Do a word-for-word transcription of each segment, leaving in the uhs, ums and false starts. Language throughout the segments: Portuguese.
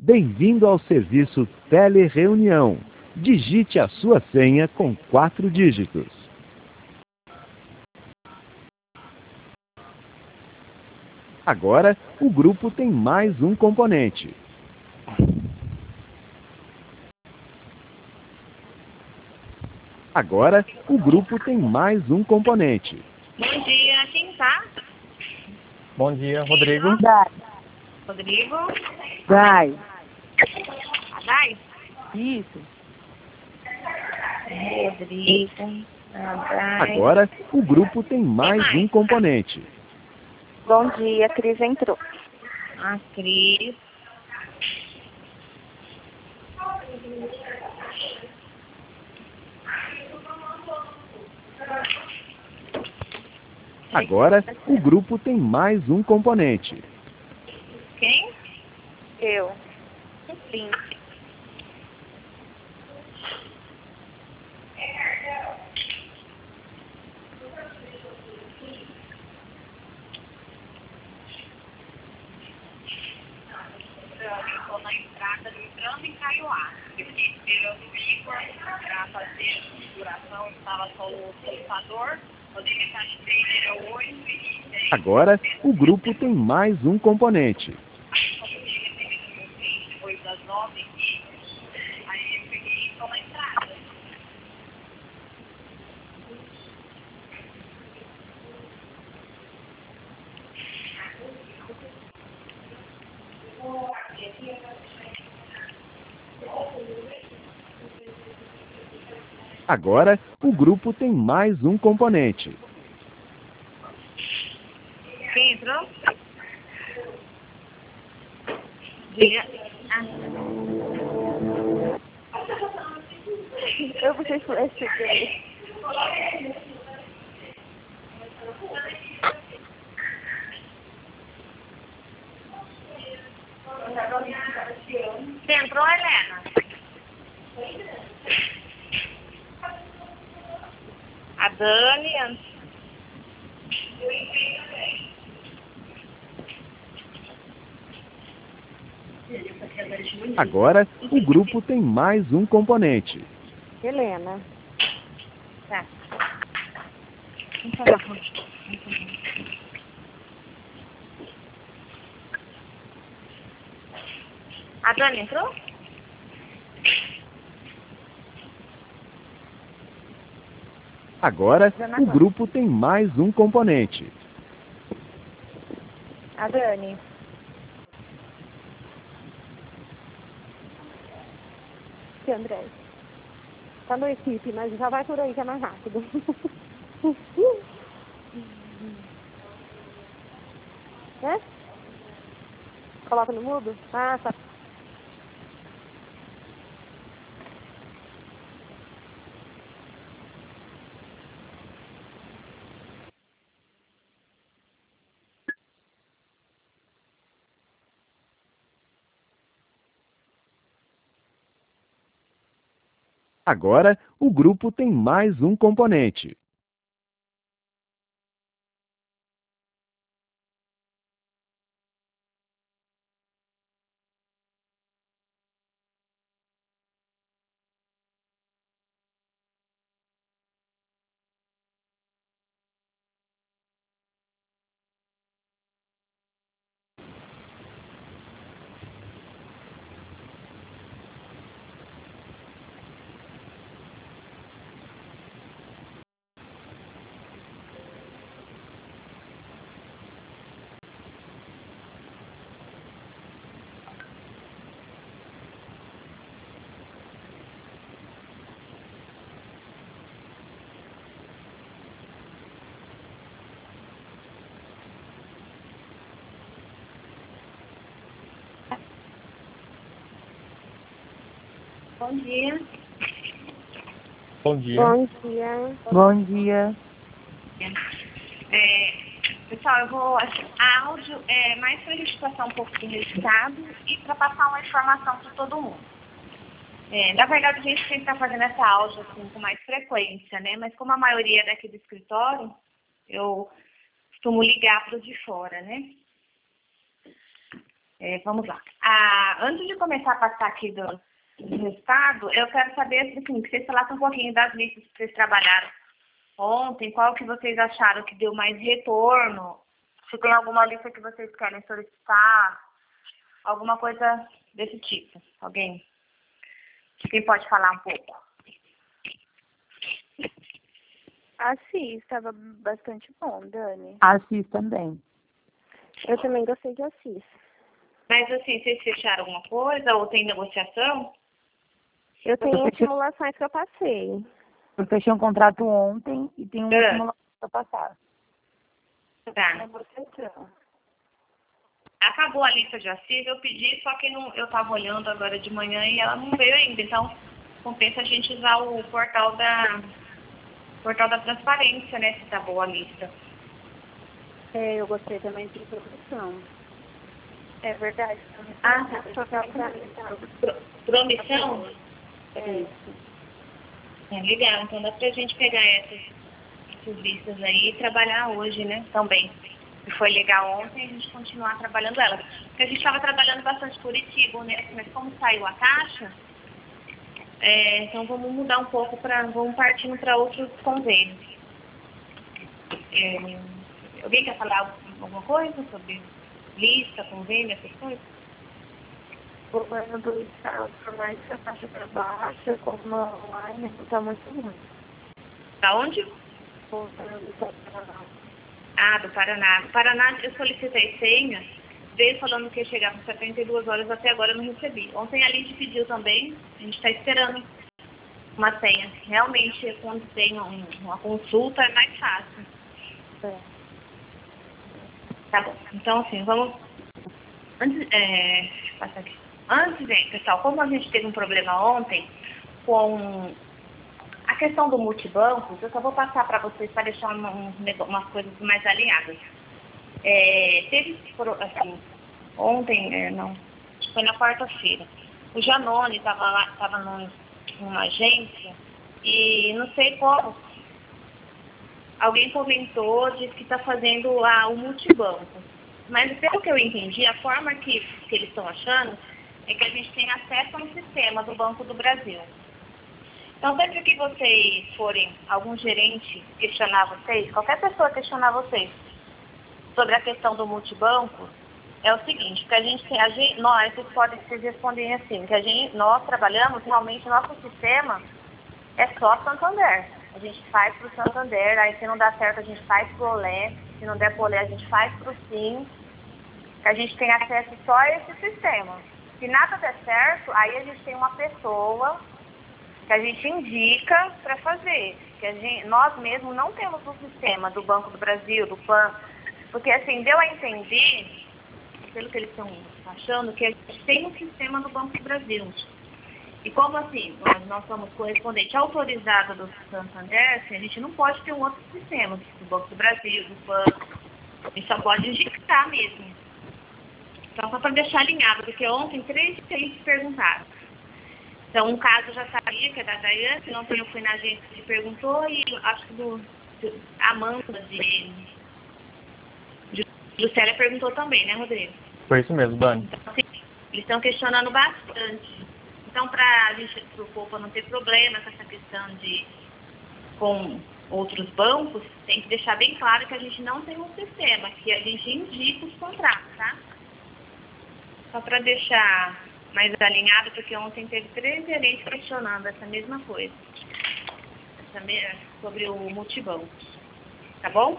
Bem-vindo ao serviço Telereunião. Digite a sua senha com quatro dígitos. Agora, o grupo tem mais um componente. Agora, o grupo tem mais um componente. Bom dia, quem tá? Bom dia, Rodrigo. Dai. Rodrigo? Dai. A Dai? Isso. Rodrigo. A Dai. Agora, o grupo tem mais um componente. Bom dia, Cris entrou. A Cris. Agora, o grupo tem mais um componente. Quem? Eu. Sim. Estou na entrada do entrando em Caioá. Eu fiquei esperando o Igor para fazer a configuração, estava só o computador. O de mensagem dele era oito e Agora, o grupo tem mais um componente. depois das nove e aí eu peguei e estou na entrada. Agora, o grupo tem mais um componente. Quem entrou? Diga. Ah. Eu puxei esse aqui. Você entrou, Helena? A Dani entrou. Agora, o grupo tem mais um componente. Helena. Tá. Vamos falar. A Dani entrou? Agora, o grupo tem mais um componente. A Dani. E André. Tá no equipe, mas já vai por aí que é mais rápido. É? Coloca no mudo? Ah, tá. Agora, o grupo tem mais um componente. Bom dia. Bom dia. Bom dia. Bom dia. É, pessoal, eu vou. A áudio é mais para a gente passar um pouquinho do estado e para passar uma informação para todo mundo. É, na verdade, a gente tem que estar fazendo essa áudio assim, com mais frequência, né? Mas como a maioria é daqui do escritório, eu costumo ligar para os de fora, né? É, vamos lá. Ah, antes de começar a passar aqui do, do resultado, eu quero saber, assim, que vocês falassem um pouquinho das listas que vocês trabalharam ontem, qual que vocês acharam que deu mais retorno, se tem alguma lista que vocês querem solicitar, alguma coisa desse tipo. Alguém? Quem pode falar um pouco? Assis, estava bastante bom, Dani. Assis também. Eu também gostei de Assis. Mas assim, vocês fecharam alguma coisa ou tem negociação? Eu tenho fechei- simulações que eu passei. Eu fechei um contrato ontem e tenho uma É. simulação para passar. Tá. Negociação. Acabou a lista de Assis, eu pedi, só que não, eu estava olhando agora de manhã e ela não veio ainda. Então, compensa a gente usar o portal da, portal da transparência, né, se tá boa a lista. É, eu gostei também de produção. É verdade. Ah, tá. tá. Pro- Promissão? É isso. É, legal, então dá pra gente pegar essas, essas listas aí e trabalhar hoje, né, também. Se foi legal ontem, a gente continuar trabalhando elas. Porque a gente estava trabalhando bastante Curitiba, né, mas como saiu a taxa, é, então vamos mudar um pouco, pra, vamos partindo para outros convênios. É, alguém quer falar alguma coisa sobre lista, convênio, essas coisas? O governo do estado, por mais que a taxa para baixa, como online, está muito ruim. Pra onde? O governo do estado do Paraná. Ah, do Paraná. Do Paraná eu solicitei senha, veio falando que ia chegar com setenta e duas horas, até agora eu não recebi. Ontem a Lindy pediu também, a gente está esperando uma senha. Realmente, quando tem um, uma consulta, é mais fácil. É. Tá bom. Então, assim, vamos... Antes, é... deixa eu passar aqui. Antes, hein, pessoal, como a gente teve um problema ontem com a questão do multibanco, eu só vou passar para vocês para deixar uma, um, umas coisas mais alinhadas. É, teve, assim, ontem, é, não, foi na quarta-feira, o Janone estava lá, estava numa agência e não sei como, alguém comentou, disse que está fazendo a, o multibanco. Mas pelo que eu entendi, a forma que, que eles estão achando é que a gente tem acesso a um sistema do Banco do Brasil. Então, sempre que vocês forem, algum gerente questionar vocês, qualquer pessoa questionar vocês sobre a questão do multibanco, é o seguinte, que a gente tem, a gente, nós, vocês podem vocês responderem assim, que a gente, nós trabalhamos, realmente, nosso sistema é só Santander. A gente faz para o Santander, aí se não dá certo a gente faz para o Olé, se não der para o Olé a gente faz para o Sim, que a gente tem acesso só a esse sistema. Se nada der certo, aí a gente tem uma pessoa que a gente indica para fazer. Que a gente, nós mesmos não temos o sistema do Banco do Brasil, do P A N, porque assim, deu a entender, pelo que eles estão achando, que a gente tem um sistema do Banco do Brasil. E como assim, nós, nós somos correspondente autorizada do Santander, assim, a gente não pode ter um outro sistema, do Banco do Brasil, do P A N, a gente só pode indicar mesmo. Então, só para deixar alinhado, porque ontem três clientes perguntaram. Então, um caso eu já sabia, que é da Daiane, que ontem eu fui na agência que perguntou, e acho que do, do Amanda de, de Lucélia perguntou também, né, Rodrigo? Foi isso mesmo, Dani. Então, assim, eles estão questionando bastante. Então, para a gente, para o povo não ter problema com essa questão de com outros bancos, tem que deixar bem claro que a gente não tem um sistema, que a gente indica os contratos, tá? Só para deixar mais alinhado, porque ontem teve três gerentes questionando essa mesma coisa. Essa me... sobre o multibanco. Tá bom?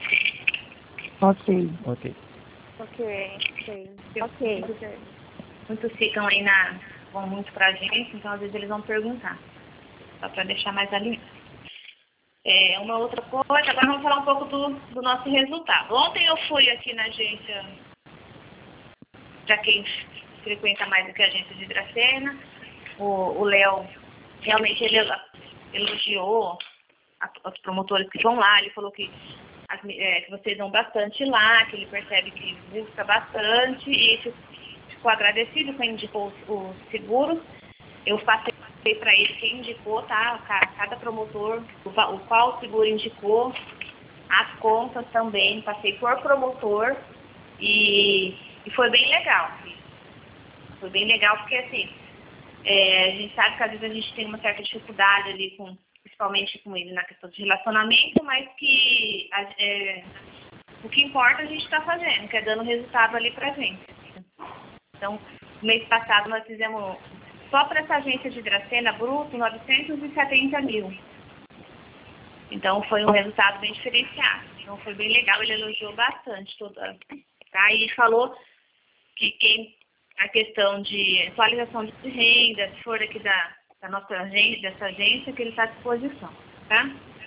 Ok. Ok. Ok, ok. Eu- Ok. Muitos ficam aí na... vão muito pra gente, então às vezes eles vão perguntar. Só para deixar mais alinhado. É, uma outra coisa, agora vamos falar um pouco do, do nosso resultado. Ontem eu fui aqui na agência, para quem frequenta mais do que a agência de Dracena, o Léo, realmente ele elogiou a, os promotores que vão lá, ele falou que, as, é, que vocês vão bastante lá, que ele percebe que busca bastante e ficou agradecido quem indicou os, os seguros. Eu passei para ele quem indicou, tá? Cada promotor, o, o qual o seguro indicou, as contas também, passei por promotor e E foi bem legal. Foi bem legal porque, assim, é, a gente sabe que às vezes a gente tem uma certa dificuldade ali, com, principalmente com ele na questão de relacionamento, mas que é, o que importa a gente está fazendo, que é dando resultado ali pra gente. Então, no mês passado nós fizemos, só para essa agência de Dracena, bruto, novecentos e setenta mil. Então, foi um resultado bem diferenciado. Então, foi bem legal, ele elogiou bastante toda, tá? E falou que quem, a questão de atualização de renda, se for aqui da, da nossa agência, dessa agência, que ele está à disposição, tá?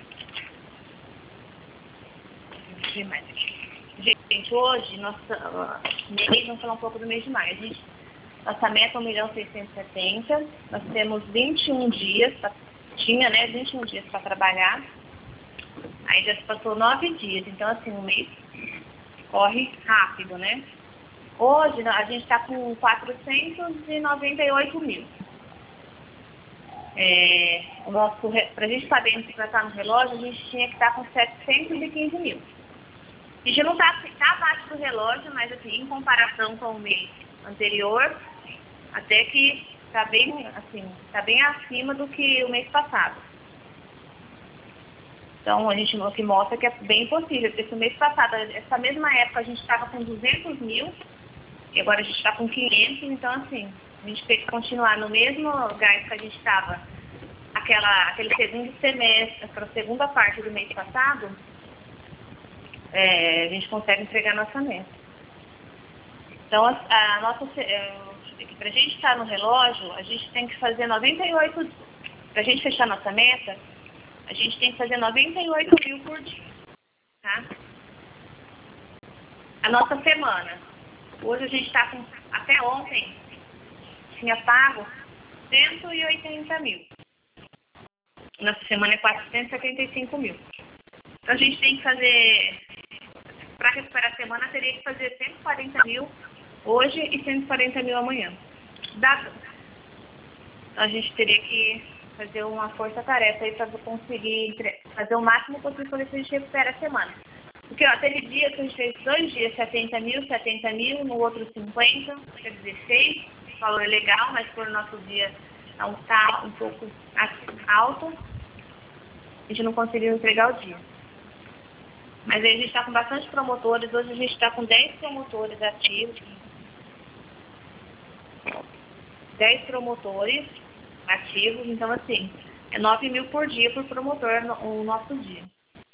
Deixa eu ver mais aqui. Gente, hoje, nossa, mês, vamos falar um pouco do mês de maio. A gente, nossa meta é um milhão seiscentos e setenta, nós temos vinte e um dias, pra, tinha, né, vinte e um dias para trabalhar. Aí já se passou nove dias, então assim, o mês corre rápido, né? Hoje a gente está com quatrocentos e noventa e oito mil. É, para a gente saber se tratar no relógio, a gente tinha que estar com setecentos e quinze mil. A gente não está tá abaixo do relógio, mas assim, em comparação com o mês anterior, até que está bem, assim, tá bem acima do que o mês passado. Então, a gente o que mostra que é bem possível, porque se o mês passado, essa mesma época, a gente estava com duzentos mil, e agora a gente está com quinhentos, então, assim, a gente tem que continuar no mesmo gás que a gente estava aquela, aquele segundo semestre, aquela segunda parte do mês passado, é, a gente consegue entregar nossa meta. Então, a, a nossa, é, para a gente estar no relógio, a gente tem que fazer noventa e oito, para a gente fechar nossa meta, a gente tem que fazer noventa e oito mil por dia, tá? A nossa semana. Hoje a gente está com, até ontem, tinha pago cento e oitenta mil. Nossa semana é quatrocentos e setenta e cinco mil. Então a gente tem que fazer, para recuperar a semana, teria que fazer cento e quarenta mil hoje e cento e quarenta mil amanhã. Dá. Então a gente teria que fazer uma força-tarefa aí para conseguir fazer o máximo possível para ver se a gente recupera a semana. Porque, ó, teve dia que a gente fez dois dias setenta mil, setenta mil, no outro cinquenta, quer dizer, seis, o valor é legal, mas por nosso dia não está um pouco alto, a gente não conseguiu entregar o dia. Mas aí a gente está com bastante promotores, hoje a gente está com dez promotores ativos, dez promotores ativos, então assim, é nove mil por dia por promotor no, o nosso dia.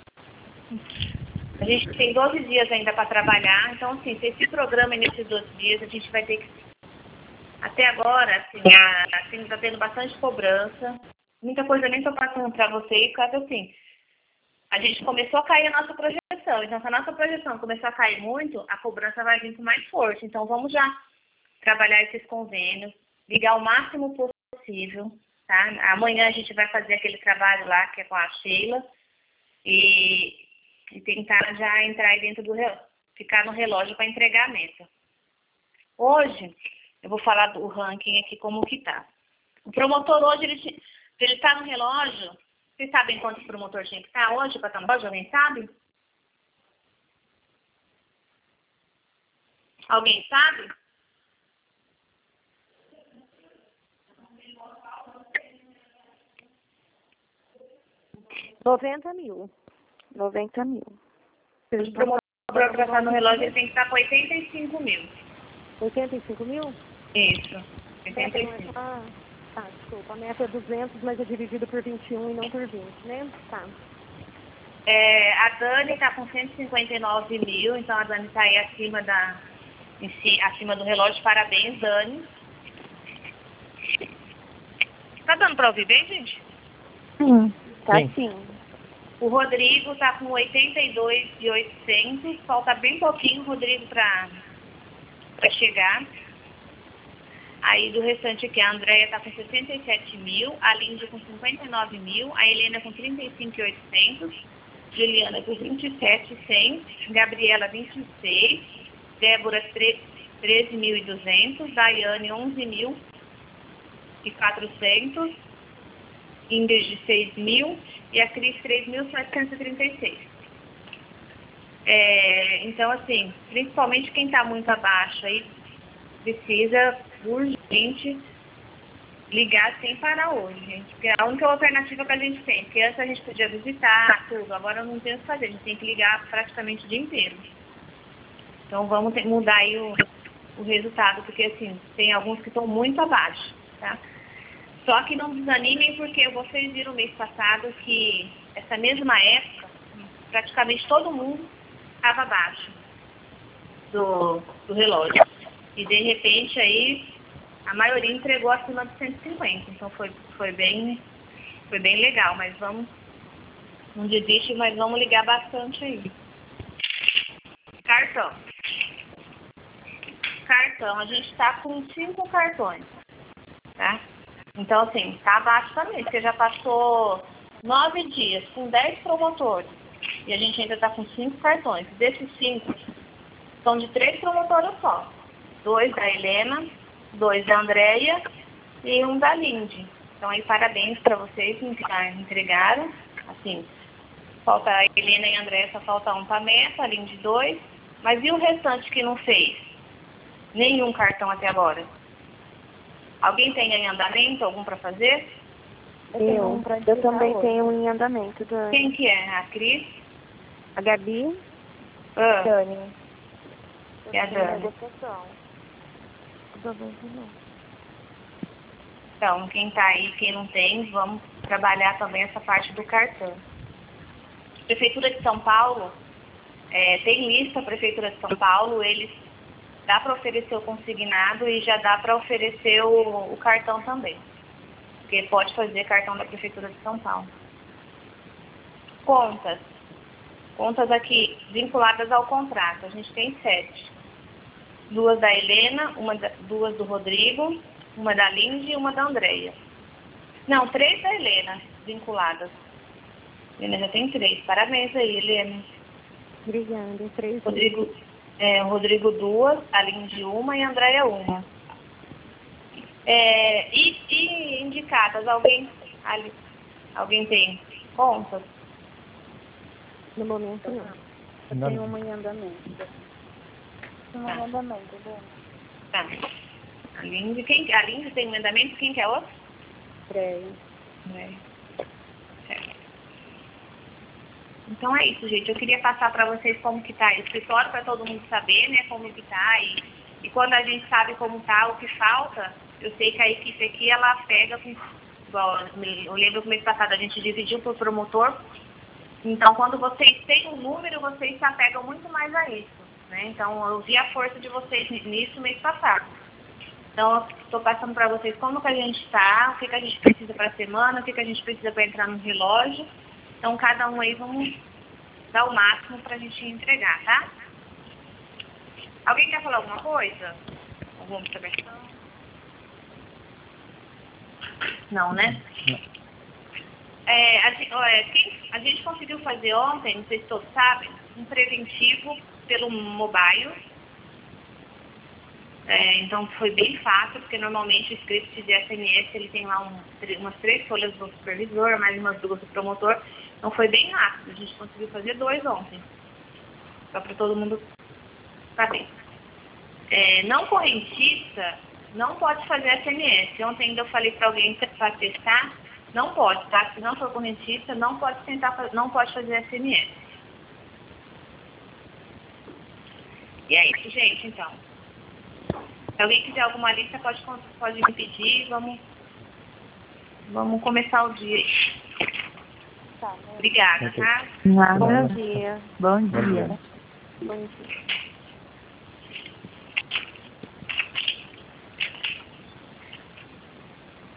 A gente tem doze dias ainda para trabalhar, então assim, se esse programa nesses doze dias, a gente vai ter que, até agora, assim, assim está tendo bastante cobrança, muita coisa nem estou passando para vocês, por causa assim, a gente começou a cair a nossa projeção, então se a nossa projeção começar a cair muito, a cobrança vai vir com mais força, então vamos já trabalhar esses convênios, ligar o máximo possível, tá? Amanhã a gente vai fazer aquele trabalho lá, que é com a Sheila, e, e tentar já entrar aí dentro do relógio, ficar no relógio para entregar a meta. Hoje, eu vou falar do ranking aqui como que tá. O promotor hoje, ele, ele tá no relógio, vocês sabem quantos promotores tinha que estar hoje para estar no relógio? Alguém sabe? Alguém sabe? noventa mil. noventa mil. O promotor para estar no relógio, ele tem que estar com oitenta e cinco mil. oitenta e cinco mil? Isso, oitenta e cinco. Ah, tá, desculpa. A meta é duzentos, mas é dividido por vinte e um e não por vinte, né? Tá. É, a Dani está com cento e cinquenta e nove mil, então a Dani está aí acima, da, em si, acima do relógio. Parabéns, Dani. Tá dando para ouvir bem, gente? Sim. Tá Sim. sim. O Rodrigo está com oitenta e dois mil e oitocentos, falta bem pouquinho, Rodrigo, para chegar. Aí do restante aqui, a Andréia está com sessenta e sete mil, a Líndia com cinquenta e nove mil, a Helena com trinta e cinco mil e oitocentos, Juliana com vinte e sete mil e cem, Gabriela vinte e seis, Débora treze mil e duzentos, Daiane onze mil e quatrocentos, Ingrid seis mil e a Cris três mil setecentos e trinta e seis. É, então, assim, principalmente quem está muito abaixo aí, precisa urgente ligar sem parar hoje, gente. Porque é a única alternativa que a gente tem. Porque antes a gente podia visitar tudo, agora não tem o que fazer. A gente tem que ligar praticamente o dia inteiro. Então vamos ter, mudar aí o, o resultado, porque assim, tem alguns que estão muito abaixo, tá? Só que não desanimem, porque vocês viram mês passado que essa mesma época, praticamente todo mundo estava abaixo do, do relógio. E de repente aí a maioria entregou acima de cento e cinquenta. Então foi, foi, bem, foi bem legal, mas vamos, não desiste, mas vamos ligar bastante aí. Cartão. Cartão, a gente está com cinco cartões, tá? Então, assim, está abaixo também, porque já passou nove dias com dez promotores e a gente ainda está com cinco cartões. Desses cinco, são de três promotoras só. Dois da Helena, dois da Andréia e um da Lindy. Então, aí, parabéns para vocês que entregaram. Assim, falta a Helena e a Andréia, só falta um para meta, a Lindy dois. Mas e o restante que não fez? Nenhum cartão até agora. Alguém tem em andamento, algum para fazer? Eu, eu também tenho um em andamento. Da... Quem que é? A Cris? A Gabi? Ah, Dani. e a Dani? Então, quem está aí, quem não tem, vamos trabalhar também essa parte do cartão. Prefeitura de São Paulo, é, tem lista, Prefeitura de São Paulo, eles dá para oferecer o consignado e já dá para oferecer o, o cartão também. Porque pode fazer cartão da Prefeitura de São Paulo. Contas. Contas aqui vinculadas ao contrato. A gente tem sete. Duas da Helena, uma da, duas do Rodrigo, uma da Lindy e uma da Andréia. Não, três da Helena vinculadas. Helena já tem três. Parabéns aí, Helena. Obrigada. Três. Rodrigo, é, Rodrigo duas, a Lindy uma e a Andréia uma. É, e, e indicadas, alguém, ali, alguém tem contas? No momento não. Eu Não. tenho uma em andamento. Uma em andamento, Dani. Tá. A Lindy, quem, a Lindy tem um andamento, quem que é outro? Andréia. É. Certo. Então é isso, gente. Eu queria passar para vocês como que tá o escritório, para todo mundo saber, né, como que tá. E, e quando a gente sabe como tá, o que falta, eu sei que a equipe aqui, ela pega com... Igual, eu lembro que no mês passado a gente dividiu por promotor. Então, quando vocês têm um número, vocês se apegam muito mais a isso, né? Então, eu vi a força de vocês nisso no mês passado. Então, estou passando para vocês como que a gente está, o que, que a gente precisa para a semana, o que, que a gente precisa para entrar no relógio. Então, cada um aí vamos dar o máximo para a gente entregar, tá? Alguém quer falar alguma coisa? Alguma observação? Não, né? Não. É, a, gente, é, quem, a gente conseguiu fazer ontem, não sei se todos sabem, um preventivo pelo mobile. É, então, foi bem fácil, porque normalmente o script de S M S, ele tem lá um, umas três folhas do supervisor, mais umas duas do promotor. Então, foi bem rápido. A gente conseguiu fazer dois ontem. Só para todo mundo saber. É, não correntista, não pode fazer S M S. Ontem ainda eu falei para alguém para testar, não pode, tá? Se não for correntista, não pode tentar, não pode fazer S M S. E é isso, gente, então. Se alguém quiser alguma lista, pode, pode me pedir. Vamos, vamos começar o dia aí. Tá, Obrigada, tá? Nada. bom dia. Bom Bom dia. dia. Bom dia.